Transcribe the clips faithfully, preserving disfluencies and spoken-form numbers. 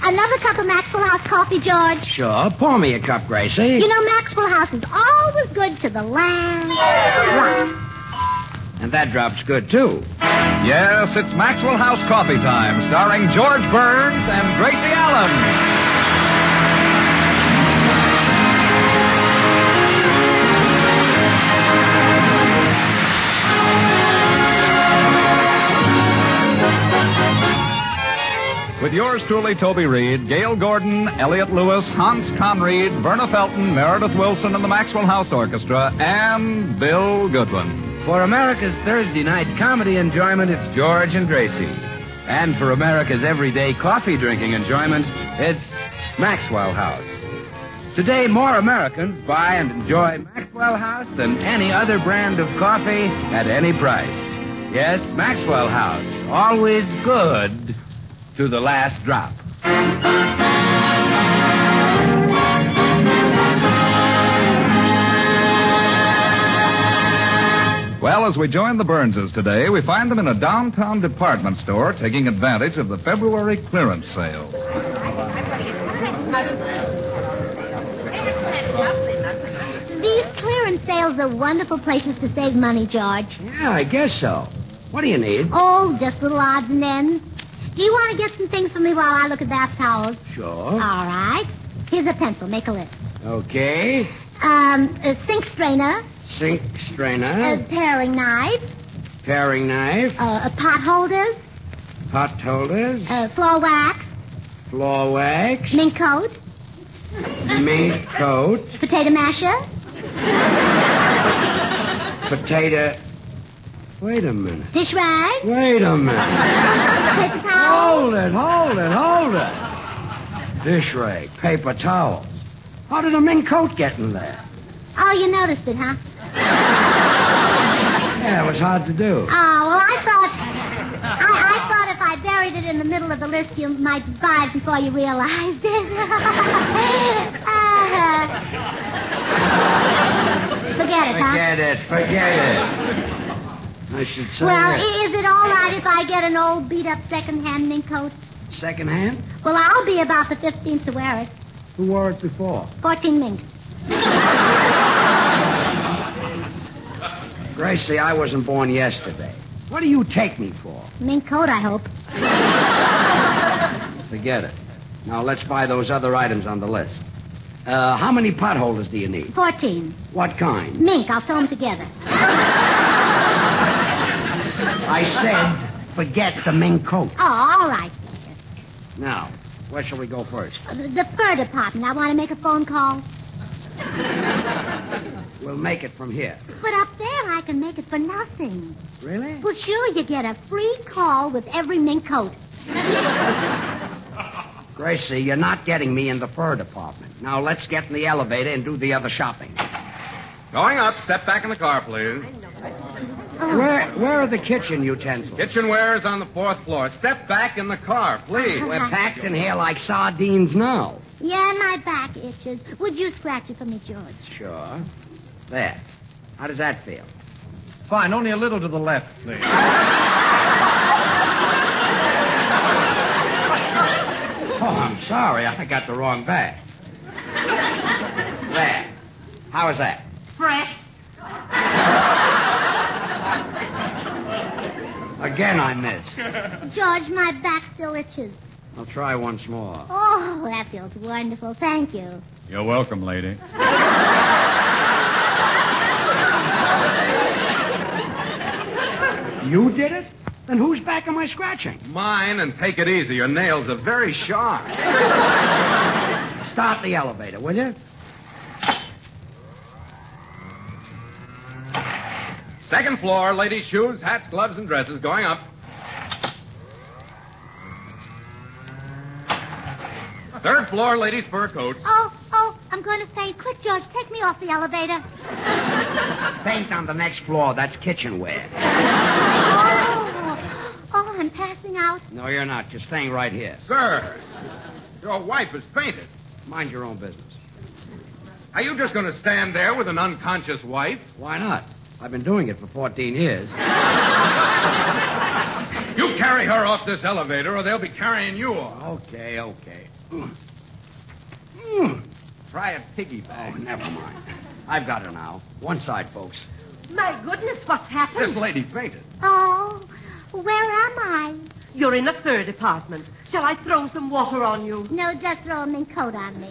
Another cup of Maxwell House coffee, George? Sure. Pour me a cup, Gracie. You know, Maxwell House is always good to the last drop. And that drop's good, too. Yes, it's Maxwell House Coffee Time, starring George Burns and Gracie Allen. With yours truly, Toby Reed, Gail Gordon, Elliot Lewis, Hans Conried, Verna Felton, Meredith Wilson, and the Maxwell House Orchestra, and Bill Goodwin. For America's Thursday night comedy enjoyment, it's George and Gracie. And for America's everyday coffee drinking enjoyment, it's Maxwell House. Today, more Americans buy and enjoy Maxwell House than any other brand of coffee at any price. Yes, Maxwell House, always good to the last drop. Well, as we join the Burnses today, we find them in a downtown department store taking advantage of the February clearance sales. These clearance sales are wonderful places to save money, George. Yeah, I guess so. What do you need? Oh, just little odds and ends. Do you want to get some things for me while I look at bath towels? Sure. All right. Here's a pencil. Make a list. Okay. Um, a sink strainer. Sink strainer. A paring knife. Paring knife. Uh, a pot holders. Pot holders. Uh, floor wax. Floor wax. Mink coat. Mink coat. Potato masher. Potato... Wait a minute. Dish rag. Wait a minute. Paper towel. Hold it, hold it, hold it. Dish rag, paper towels. How did a mink coat get in there? Oh, you noticed it, huh? Yeah, it was hard to do. Oh, well, I thought... I, I thought if I buried it in the middle of the list, you might buy it before you realized it. uh, forget it, huh? Forget it, forget it. I should say Well, that. is it all right if I get an old beat-up second-hand mink coat? Second hand? Well, I'll be about the fifteenth to wear it. Who wore it before? Fourteen minks. Gracie, I wasn't born yesterday. What do you take me for? Mink coat, I hope. Forget it. Now, let's buy those other items on the list. Uh, how many pot holders do you need? Fourteen. What kind? Mink. I'll sew them together. I said, forget the mink coat. Oh, all right. Now, where shall we go first? Uh, The, the fur department. I want to make a phone call. We'll make it from here. But up there, I can make it for nothing. Really? Well, sure, you get a free call with every mink coat. Gracie, you're not getting me in the fur department. Now, let's get in the elevator and do the other shopping. Going up. Step back in the car, please. Where where are the kitchen utensils? Kitchenware is on the fourth floor. Step back in the car, please. We're packed in here like sardines now. Yeah, my back itches. Would you scratch it for me, George? Sure. There. How does that feel? Fine, only a little to the left, please. Oh, I'm sorry. I got the wrong bag. There. How is that? Fresh. Again, I missed. George, my back still itches. I'll try once more. Oh, that feels wonderful. Thank you. You're welcome, lady. You did it? Then whose back am I scratching? Mine, and take it easy. Your nails are very sharp. Start the elevator, will you? Second floor, ladies' shoes, hats, gloves, and dresses. Going up. Third floor, ladies' fur coats. Oh, oh, I'm going to faint. Quick, George, take me off the elevator. Faint on the next floor. That's kitchenware. Oh, oh, I'm passing out. No, you're not. You're staying right here. Sir, your wife has fainted. Mind your own business. Are you just going to stand there with an unconscious wife? Why not? I've been doing it for fourteen years. You carry her off this elevator, or they'll be carrying you off. Okay, okay. Mm. Try a piggyback. Oh, never mind. I've got her now. One side, folks. My goodness, what's happened? This lady fainted. Oh, where am I? You're in the fur department. Shall I throw some water on you? No, just throw a mink coat on me.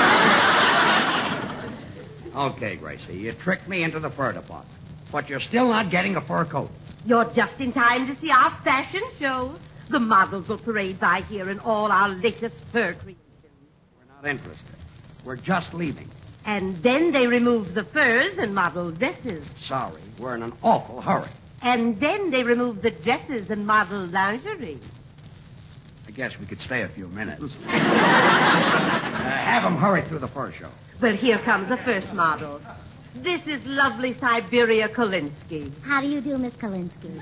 Okay, Gracie, you tricked me into the fur department. But you're still not getting a fur coat. You're just in time to see our fashion show. The models will parade by here in all our latest fur creations. We're not interested. We're just leaving. And then they remove the furs and model dresses. Sorry, we're in an awful hurry. And then they remove the dresses and model lingerie. I guess we could stay a few minutes. uh, have them hurry through the fur show. Well, here comes the first model. This is lovely Siberia Kolinsky. How do you do, Miss Kolinsky?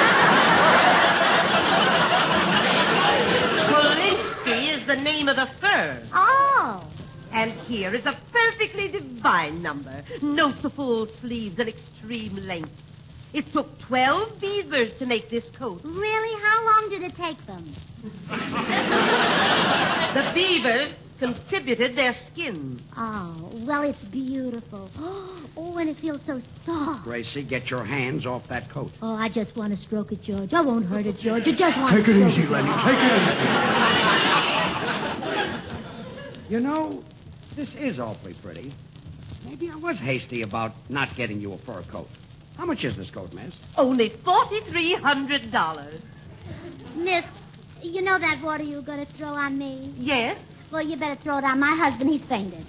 Kolinsky is the name of the fur. Oh. And here is a perfectly divine number. Note the full sleeves and extreme length. It took twelve beavers to make this coat. Really? How long did it take them? The beavers contributed their skin. Oh, well, it's beautiful. Oh, and it feels so soft. Gracie, get your hands off that coat. Oh, I just want to stroke it, George. I won't hurt it, George. I just want Take to it stroke easy, Lenny. Take it easy. You know, this is awfully pretty. Maybe I was hasty about not getting you a fur coat. How much is this coat, miss? Only forty-three hundred dollars. Miss, you know that water you were going to throw on me? Yes? Well, you better throw it on my husband. He's fainted.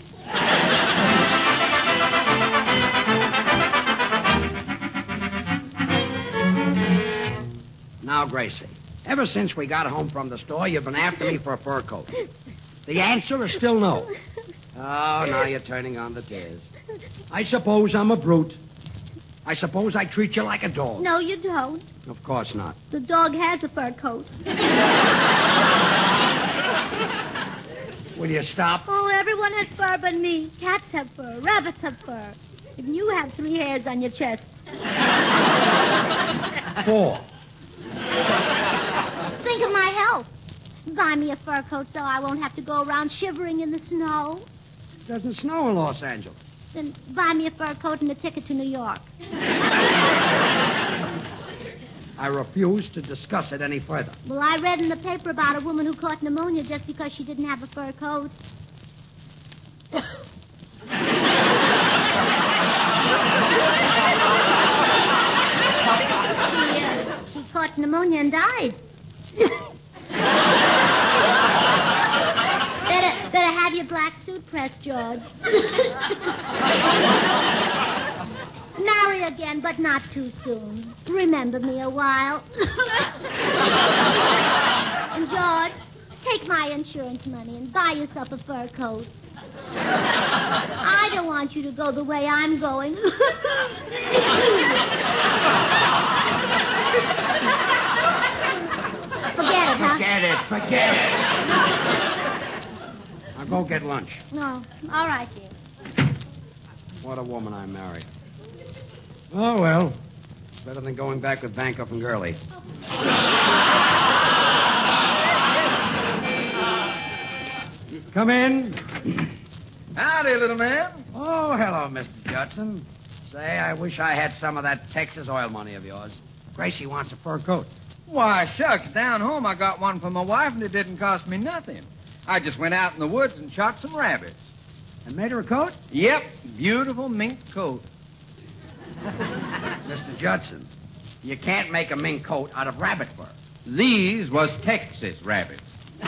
Now, Gracie, ever since we got home from the store, you've been after me for a fur coat. The answer is still no. Oh, now you're turning on the tears. I suppose I'm a brute. I suppose I treat you like a dog. No, you don't. Of course not. The dog has a fur coat. Will you stop? Oh, everyone has fur but me. Cats have fur. Rabbits have fur. Even you have three hairs on your chest. Four. Think of my health. Buy me a fur coat so I won't have to go around shivering in the snow. It doesn't snow in Los Angeles. Then buy me a fur coat and a ticket to New York. I refuse to discuss it any further. Well, I read in the paper about a woman who caught pneumonia just because she didn't have a fur coat. she, uh, she caught pneumonia and died. better, better have your black suit pressed, George. Marry again, but not too soon. Remember me a while. And, George, take my insurance money and buy yourself a fur coat. I don't want you to go the way I'm going. Forget it, huh? Forget it. Forget it. Now go get lunch. No. All right, dear. What a woman I married. Oh, well. Better than going back with Bankoff and Gurley. Come in. Howdy, little man. Oh, hello, Mister Judson. Say, I wish I had some of that Texas oil money of yours. Gracie wants a fur coat. Why, shucks, down home I got one for my wife, and it didn't cost me nothing. I just went out in the woods and shot some rabbits. And made her a coat? Yep, beautiful mink coat. Mister Judson, you can't make a mink coat out of rabbit fur. These was Texas rabbits.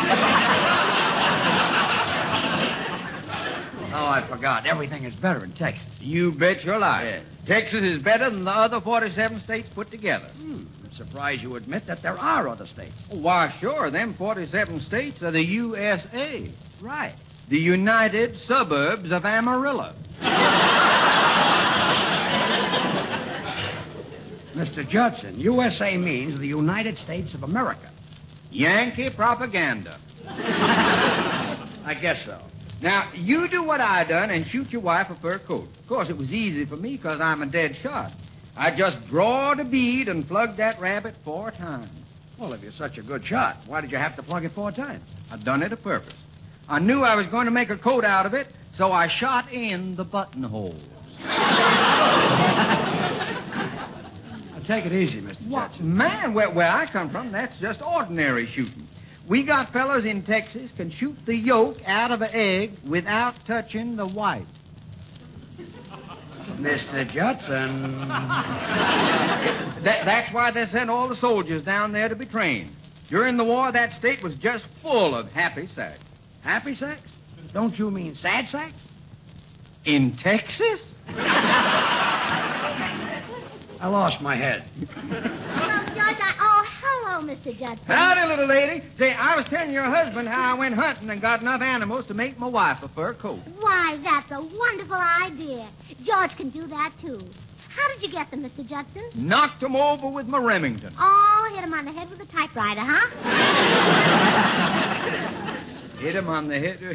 Oh, I forgot. Everything is better in Texas. You bet your life. Yeah. Texas is better than the other forty-seven states put together. Hmm. I'm surprised you admit that there are other states. Why, sure, them forty-seven states are the U S A. Right. The United Suburbs of Amarillo. Mister Judson, U S A means the United States of America. Yankee propaganda. I guess so. Now, you do what I done and shoot your wife a fur coat. Of course, it was easy for me because I'm a dead shot. I just drawed a bead and plugged that rabbit four times. Well, if you're such a good shot, why did you have to plug it four times? I done it a purpose. I knew I was going to make a coat out of it, so I shot in the buttonholes. Now, take it easy, Mister Judson. Man, where, where I come from, that's just ordinary shooting. We got fellas in Texas can shoot the yolk out of an egg without touching the white. Mister Judson. That, that's why they sent all the soldiers down there to be trained. During the war, that state was just full of happy sex. Happy sex? Don't you mean sad sex? In Texas? I lost my head. Hello, Judge. I, oh, hello, Mister Judson. Howdy, little lady. Say, I was telling your husband how I went hunting and got enough animals to make my wife a fur coat. Why, that's a wonderful idea. George can do that, too. How did you get them, Mister Judson? Knocked him over with my Remington. Oh, hit him on the head with a typewriter, huh? Hit him on the head.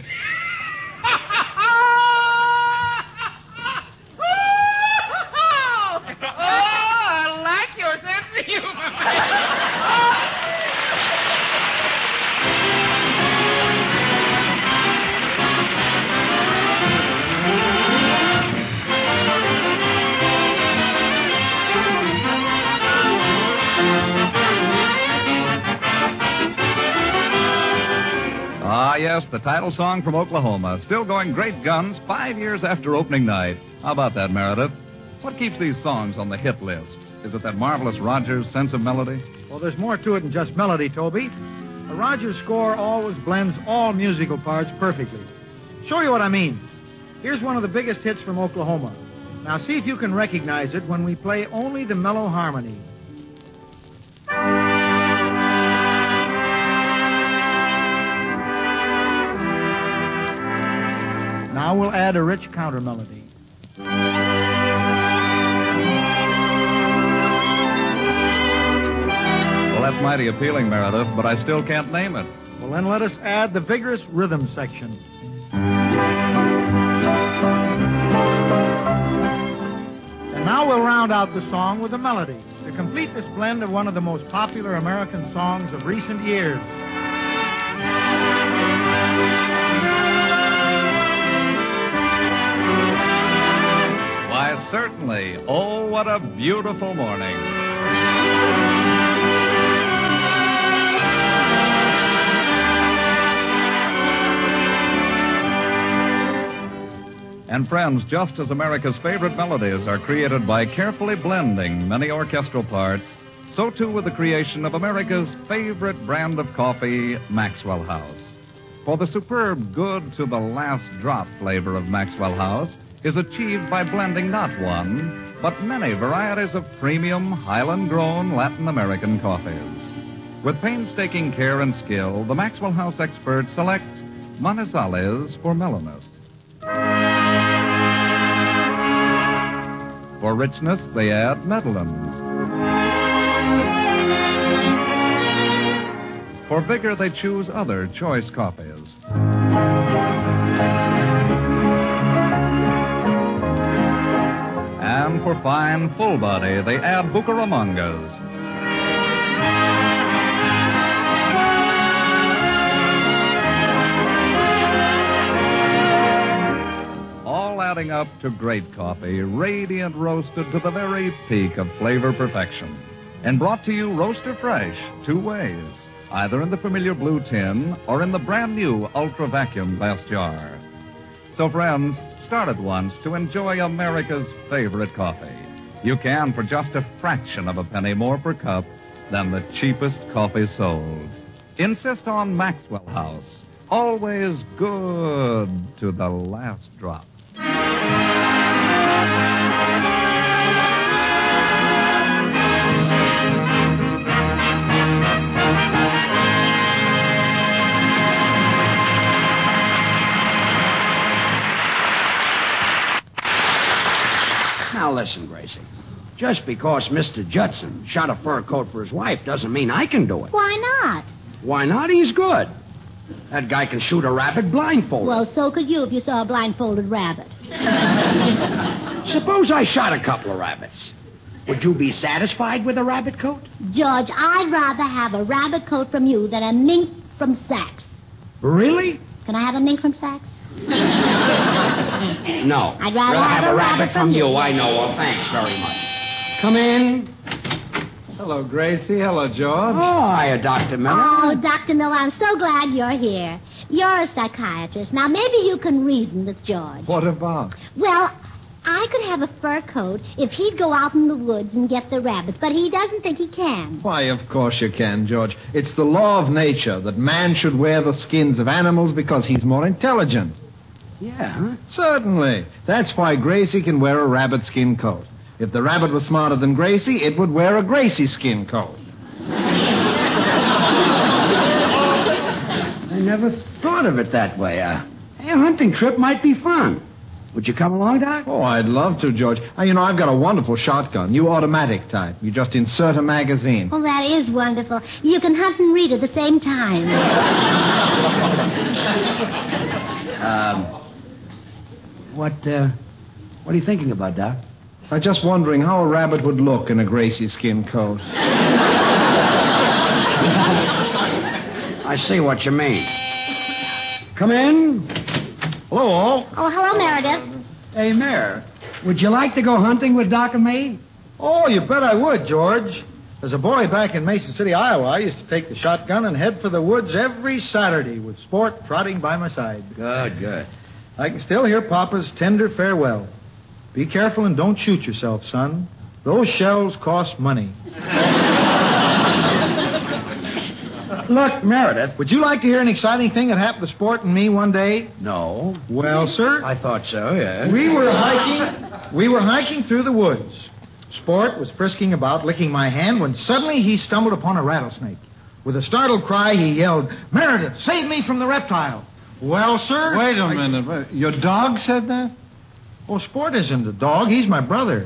Ah, yes, the title song from Oklahoma. Still going great guns five years after opening night. How about that, Meredith? What keeps these songs on the hit list? Is it that marvelous Rogers sense of melody? Well, there's more to it than just melody, Toby. A Rogers score always blends all musical parts perfectly. Show you what I mean. Here's one of the biggest hits from Oklahoma. Now, see if you can recognize it when we play only the mellow harmony. Now we'll add a rich counter melody. Well, that's mighty appealing, Meredith, but I still can't name it. Well, then let us add the vigorous rhythm section. And now we'll round out the song with a melody to complete this blend of one of the most popular American songs of recent years. Why, certainly. Oh, what a beautiful morning. And friends, just as America's favorite melodies are created by carefully blending many orchestral parts, so too with the creation of America's favorite brand of coffee, Maxwell House. For the superb good to the last drop flavor of Maxwell House is achieved by blending not one, but many varieties of premium, Highland-grown Latin American coffees. With painstaking care and skill, the Maxwell House experts select Manizales for mellowness. For richness, they add Medellins. For vigor, they choose other choice coffees. And for fine, full body, they add Bucaramangas. All adding up to great coffee, radiant roasted to the very peak of flavor perfection. And brought to you roaster fresh, two ways, either in the familiar blue tin or in the brand new ultra vacuum glass jar. So, friends, start at once to enjoy America's favorite coffee. You can for just a fraction of a penny more per cup than the cheapest coffee sold. Insist on Maxwell House. Always good to the last drop. Now listen, Gracie. Just because Mister Judson shot a fur coat for his wife doesn't mean I can do it. Why not? Why not? He's good. That guy can shoot a rabbit blindfolded. Well, so could you if you saw a blindfolded rabbit. Suppose I shot a couple of rabbits. Would you be satisfied with a rabbit coat? George, I'd rather have a rabbit coat from you than a mink from Saks. Really? Can I have a mink from Saks? No. I'd rather have a a rabbit, rabbit from from you. you. I know. Well, thanks very much. Come in. Hello, Gracie. Hello, George. Oh, hiya, Doctor Miller. Oh, Doctor Miller, I'm so glad you're here. You're a psychiatrist. Now, maybe you can reason with George. What about? Well, I could have a fur coat if he'd go out in the woods and get the rabbits, but he doesn't think he can. Why, of course you can, George. It's the law of nature that man should wear the skins of animals because he's more intelligent. Yeah, huh? Certainly. That's why Gracie can wear a rabbit skin coat. If the rabbit was smarter than Gracie, it would wear a Gracie skin coat. I never thought of it that way. Uh, a hunting trip might be fun. Would you come along, Doc? Oh, I'd love to, George. Uh, you know, I've got a wonderful shotgun, new automatic type. You just insert a magazine. Well, that is wonderful. You can hunt and read at the same time. um, what, uh, what are you thinking about, Doc? I'm just wondering how a rabbit would look in a Gracie skin coat. I see what you mean. Come in. Hello, all. Oh, hello, Meredith. Hey, Mayor, would you like to go hunting with Doc and me? Oh, you bet I would, George. As a boy back in Mason City, Iowa, I used to take the shotgun and head for the woods every Saturday with Sport trotting by my side. Good, good. I can still hear Papa's tender farewell. Be careful and don't shoot yourself, son. Those shells cost money. Look, Meredith. Would you like to hear an exciting thing that happened to Sport and me one day? No. Well, sir, I thought so, yeah. we were hiking. We were hiking through the woods. Sport was frisking about, licking my hand, when suddenly he stumbled upon a rattlesnake. With a startled cry, he yelled, "Meredith, save me from the reptile!" Well, sir... Wait a I- minute. Wait. Your dog said that? Oh, Sport isn't a dog. He's my brother.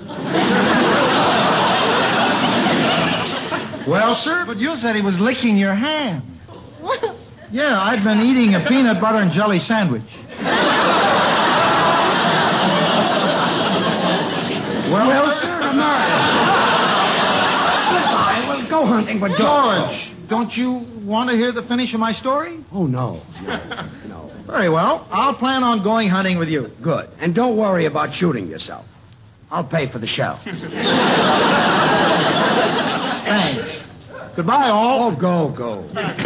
Well, sir? But you said he was licking your hand. Yeah, I'd been eating a peanut butter and jelly sandwich. Well, Well, sir? sir, Meredith. Goodbye. We'll go hunting with George, don't you want to hear the finish of my story? Oh, no. No. No. Very well. I'll plan on going hunting with you. Good. And don't worry about shooting yourself. I'll pay for the shell. Thanks. Goodbye, all. Oh, go, go.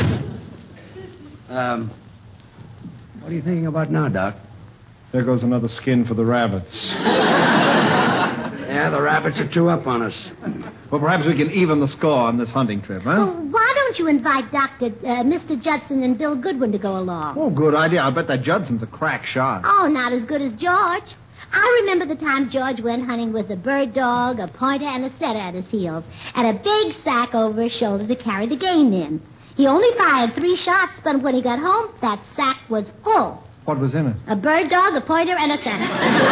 Um, what are you thinking about now, Doc? There goes another skin for the rabbits. Yeah, the rabbits are two up on us. Well, perhaps we can even the score on this hunting trip, huh? Well, why don't you invite Doctor Uh, Mister Judson and Bill Goodwin to go along? Oh, good idea. I'll bet that Judson's a crack shot. Oh, not as good as George. I remember the time George went hunting with a bird dog, a pointer, and a setter at his heels, and a big sack over his shoulder to carry the game in. He only fired three shots, but when he got home, that sack was full. What was in it? A bird dog, a pointer, and a setter.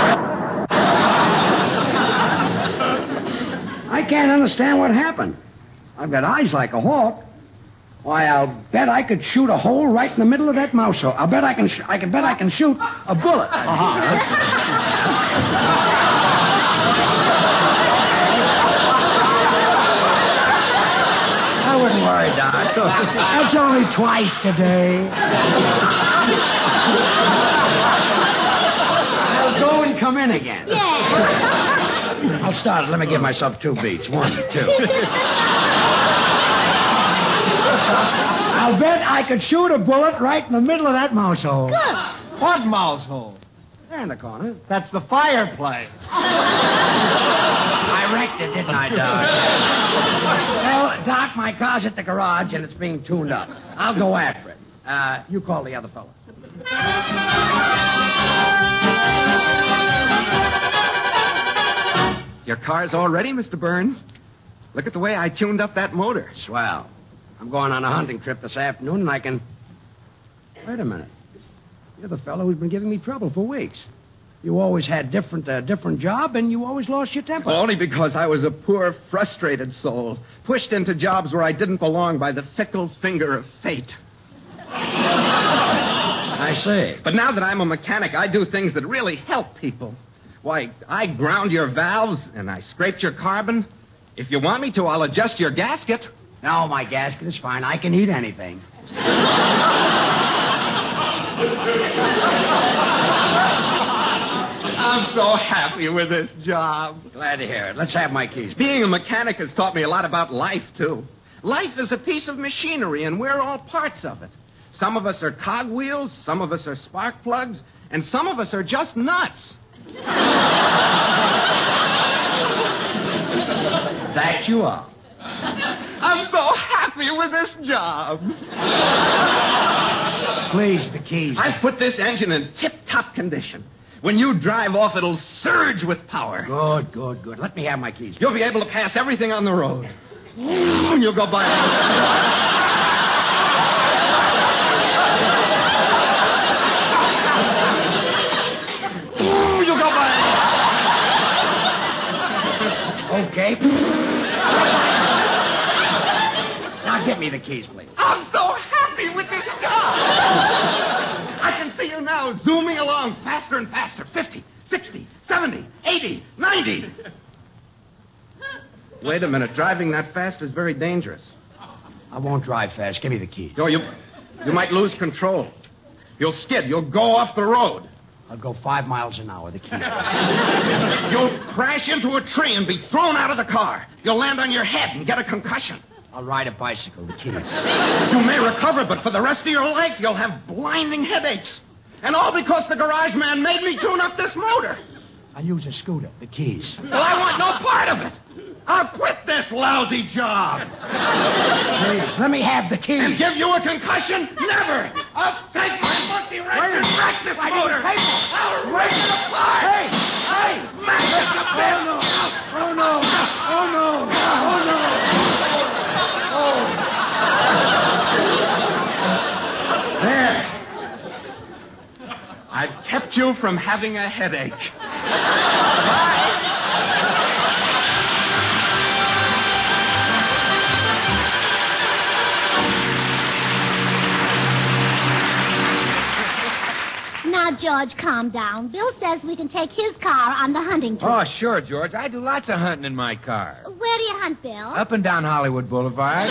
I can't understand what happened. I've got eyes like a hawk. Why, I'll bet I could shoot a hole right in the middle of that mouse hole. I'll bet I can. Sh- I can bet I can shoot a bullet. I wouldn't worry, Doc. That's only twice today. I'll go and come in again. Yeah. I'll start it. Let me give myself two beats. One, two. I'll bet I could shoot a bullet right in the middle of that mouse hole. Good. What mouse hole? There in the corner. That's the fireplace. I wrecked it, didn't I, Doc? Well, Doc, my car's at the garage and it's being tuned up. I'll go after it. Uh, you call the other fellow. Your car's all ready, Mister Burns. Look at the way I tuned up that motor. Swell. I'm going on a hunting trip this afternoon and I can... Wait a minute. You're the fellow who's been giving me trouble for weeks. You always had different uh, different job and you always lost your temper. Only because I was a poor, frustrated soul, pushed into jobs where I didn't belong by the fickle finger of fate. I see. But now that I'm a mechanic, I do things that really help people. Why, I ground your valves and I scraped your carbon. If you want me to, I'll adjust your gasket. No, my gasket is fine. I can eat anything. I'm so happy with this job. Glad to hear it. Let's have my keys. Being a mechanic has taught me a lot about life, too. Life is a piece of machinery, and we're all parts of it. Some of us are cogwheels, some of us are spark plugs, and some of us are just nuts. That you are. I'm so happy with this job. Please, the keys. I've put this engine in tip-top condition. When you drive off, it'll surge with power. Good, good, good. Let me have my keys. You'll be able to pass everything on the road. You'll go by. You'll go by. Okay. Now give me the keys, please. I'm so happy with this job. I can see you now zooming along faster and faster. fifty, sixty, seventy, eighty, ninety. Wait a minute. Driving that fast is very dangerous. I won't drive fast. Give me the keys. Oh, you, you might lose control. You'll skid. You'll go off the road. I'll go five miles an hour. The keys. You'll crash into a tree and be thrown out of the car. You'll land on your head and get a concussion. I'll ride a bicycle. The keys. You may recover, but for the rest of your life, you'll have blinding headaches. And all because the garage man made me tune up this motor. I'll use a scooter. The keys. Well, I want no part of it. I'll quit this lousy job. Please, let me have the keys. And give you a concussion? Never. I'll take my monkey wrench and wreck this motor. I'll wreck it apart. Hey, hey. Smash it to bits. Oh, no. Oh, no. Oh, no. Oh. There. I've kept you from having a headache. Now, George, calm down. Bill says we can take his car on the hunting trip. Oh, sure, George. I do lots of hunting in my car. Where do you hunt, Bill? Up and down Hollywood Boulevard. Oh,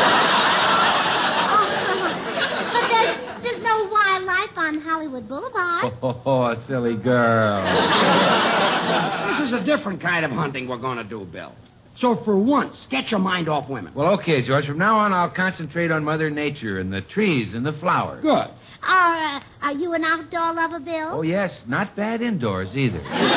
but there's, there's no wildlife on Hollywood Boulevard. Oh, oh, silly girl. This is a different kind of hunting we're going to do, Bill. So for once, get your mind off women. Well, okay, George. From now on, I'll concentrate on Mother Nature and the trees and the flowers. Good. Are, uh, are you an outdoor lover, Bill? Oh, yes. Not bad indoors, either.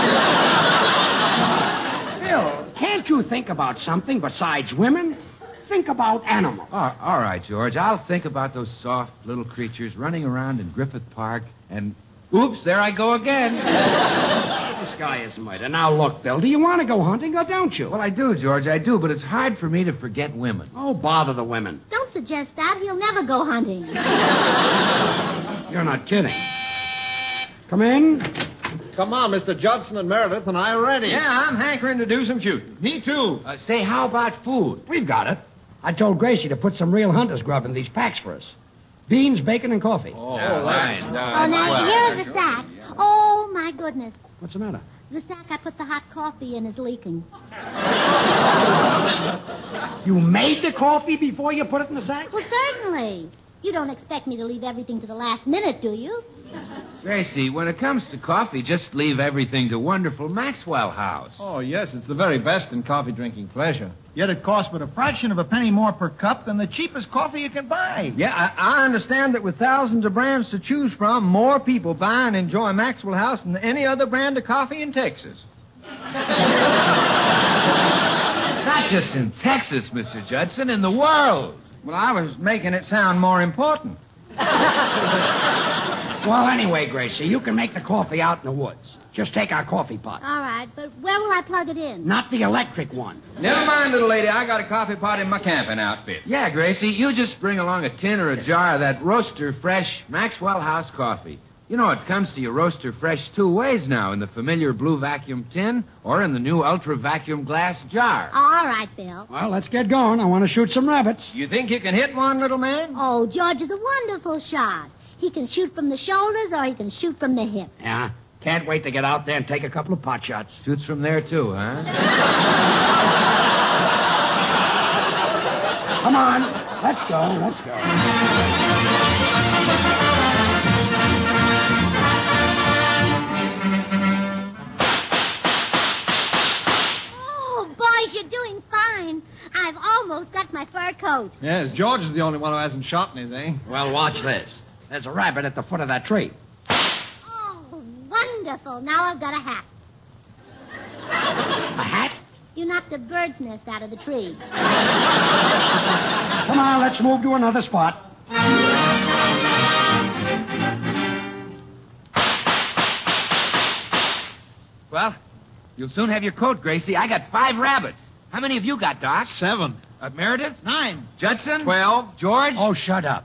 Bill, can't you think about something besides women? Think about animals. Oh, all right, George. I'll think about those soft little creatures running around in Griffith Park and... Oops, there I go again. This guy is murder. Now, look, Bill, do you want to go hunting or don't you? Well, I do, George, I do, but it's hard for me to forget women. Oh, bother the women. Don't suggest that. He'll never go hunting. You're not kidding. Come in. Come on, Mister Judson and Meredith and I are ready. Yeah, I'm hankering to do some shooting. Me too. Uh, say, how about food? We've got it. I told Gracie to put some real hunter's grub in these packs for us. Beans, bacon, and coffee. Oh, that's Oh, now, here are the sacks. Oh, my goodness. What's the matter? The sack I put the hot coffee in is leaking. You made the coffee before you put it in the sack? Well, certainly. You don't expect me to leave everything to the last minute, do you? Gracie, when it comes to coffee, just leave everything to wonderful Maxwell House. Oh, yes, it's the very best in coffee drinking pleasure. Yet it costs but a fraction of a penny more per cup than the cheapest coffee you can buy. Yeah, I, I understand that with thousands of brands to choose from, more people buy and enjoy Maxwell House than any other brand of coffee in Texas. Not just in Texas, Mister Judson, in the world. Well, I was making it sound more important. Well, anyway, Gracie, you can make the coffee out in the woods. Just take our coffee pot. All right, but where will I plug it in? Not the electric one. Never mind, little lady. I got a coffee pot in my camping outfit. Yeah, Gracie, you just bring along a tin or a jar of that Roaster Fresh Maxwell House coffee. You know, it comes to your Roaster Fresh two ways now, in the familiar blue vacuum tin or in the new ultra vacuum glass jar. All right, Bill. Well, let's get going. I want to shoot some rabbits. You think you can hit one, little man? Oh, George is a wonderful shot. He can shoot from the shoulders or he can shoot from the hip. Yeah? Can't wait to get out there and take a couple of pot shots. Shoots from there, too, huh? Come on. Let's go. Let's go. coat. Yes, George is the only one who hasn't shot anything. Well, watch this. There's a rabbit at the foot of that tree. Oh, wonderful. Now I've got a hat. A hat? You knocked a bird's nest out of the tree. Come on, let's move to another spot. Well, you'll soon have your coat, Gracie. I got five rabbits. How many have you got, Doc? Seven. Uh, Meredith? Nine. Judson? Twelve. George? Oh, shut up.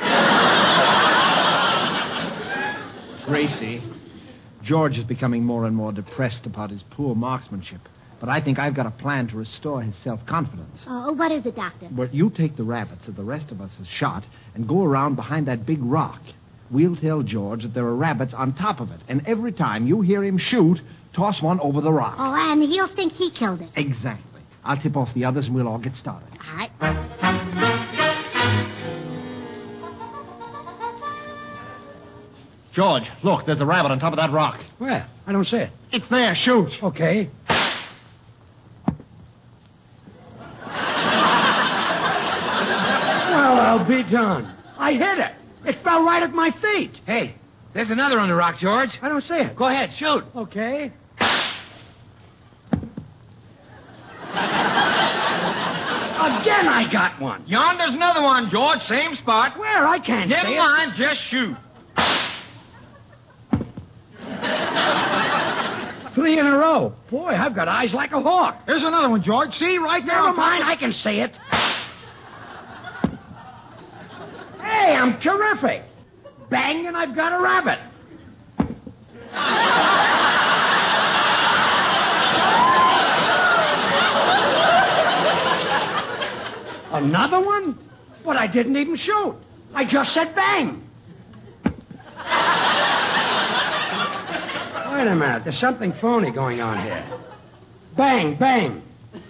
Gracie, George is becoming more and more depressed about his poor marksmanship. But I think I've got a plan to restore his self-confidence. Oh, what is it, Doctor? Well, you take the rabbits that the rest of us has shot and go around behind that big rock. We'll tell George that there are rabbits on top of it. And every time you hear him shoot, toss one over the rock. Oh, and he'll think he killed it. Exactly. I'll tip off the others and we'll all get started. All right. George, look, there's a rabbit on top of that rock. Where? I don't see it. It's there. Shoot. Okay. Well, I'll be done. I hit it. It fell right at my feet. Hey, there's another on the rock, George. I don't see it. Go ahead, shoot. Okay. Again, I got one. Yonder's another one, George. Same spot. Where? I can't Never see mind. Just shoot. it. Three in a row. Boy, I've got eyes like a hawk. There's another one, George. See, right there. Never on top mind, of- I can see it. Hey, I'm terrific. Bang, and I've got a rabbit. Another one? But I didn't even shoot. I just said bang. Wait a minute. There's something phony going on here. Bang, bang.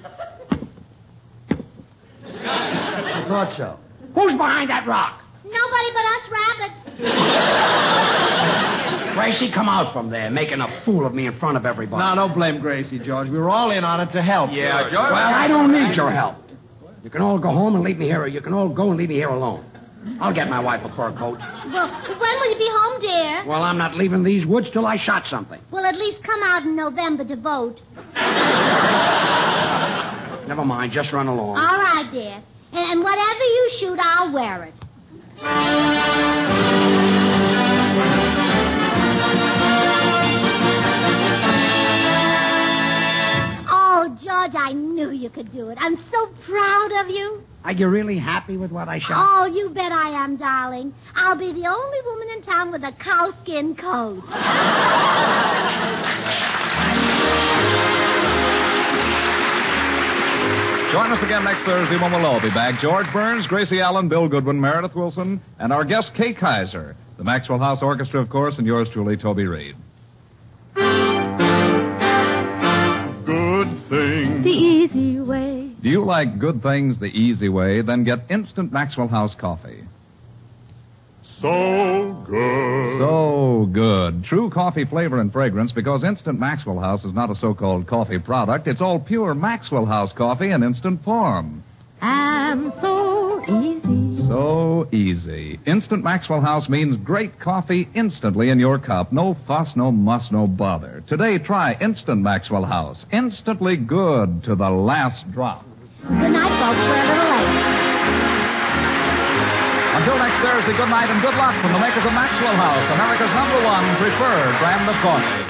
I thought so. Who's behind that rock? Nobody but us rabbits. Gracie, come out from there, making a fool of me in front of everybody. No, don't blame Gracie, George. We were all in on it to help. Yeah, George. Well, I don't need your help. You can all go home and leave me here, or you can all go and leave me here alone. I'll get my wife a fur coat. Well, when will you be home, dear? Well, I'm not leaving these woods till I shot something. Well, at least come out in November to vote. Never mind, just run along. All right, dear. And, and whatever you shoot, I'll wear it. Oh, George, I knew you could do it. I'm so proud of you. Are you really happy with what I shot? Oh, you bet I am, darling. I'll be the only woman in town with a cowskin coat. Join us again next Thursday when we'll all be back. George Burns, Gracie Allen, Bill Goodwin, Meredith Wilson, and our guest, Kay Kaiser. The Maxwell House Orchestra, of course, and yours truly, Toby Reed. Good thing. The easy way. Do you like good things the easy way? Then get instant Maxwell House coffee. So good. So good. True coffee flavor and fragrance, because Instant Maxwell House is not a so-called coffee product. It's all pure Maxwell House coffee in instant form. And so easy. So easy. Instant Maxwell House means great coffee instantly in your cup. No fuss, no muss, no bother. Today, try Instant Maxwell House. Instantly good to the last drop. Good night, folks. We're a little late. Until next Thursday, good night and good luck from the makers of Maxwell House, America's number one preferred brand of coffee.